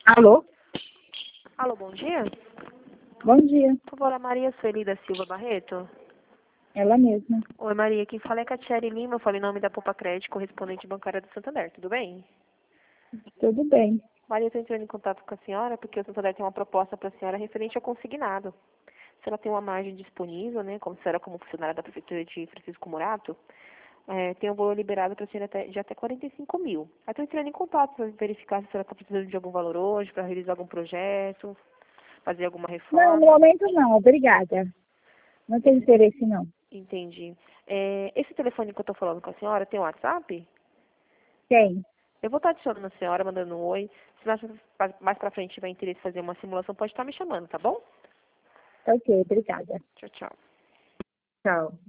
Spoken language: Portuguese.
Alô? Alô, bom dia. Bom dia. Por favor, a Maria Sueli da Silva Barreto. Ela mesma. Oi, Maria. Quem fala é Catiele Lima. Eu falo em nome da Poupa Crédito, correspondente bancária do Santander. Tudo bem? Tudo bem. Maria, eu estou entrando em contato com a senhora porque o Santander tem uma proposta para a senhora referente ao consignado. Se ela tem uma margem disponível, né, como senhora como funcionária da Prefeitura de Francisco Murato, tem um valor liberado para a senhora de até 45 mil. Eu estou entrando em contato para verificar se a senhora está precisando de algum valor hoje, para realizar algum projeto, fazer alguma Não, no reforma. momento não, obrigada. Não tenho interesse, não. Entendi. Esse telefone que eu estou falando com a senhora tem um WhatsApp? Tem. Eu vou estar adicionando a senhora, mandando um oi. Se mais pra frente tiver interesse em fazer uma simulação, pode estar me chamando, tá bom? Ok, obrigada. Tchau, tchau. Tchau.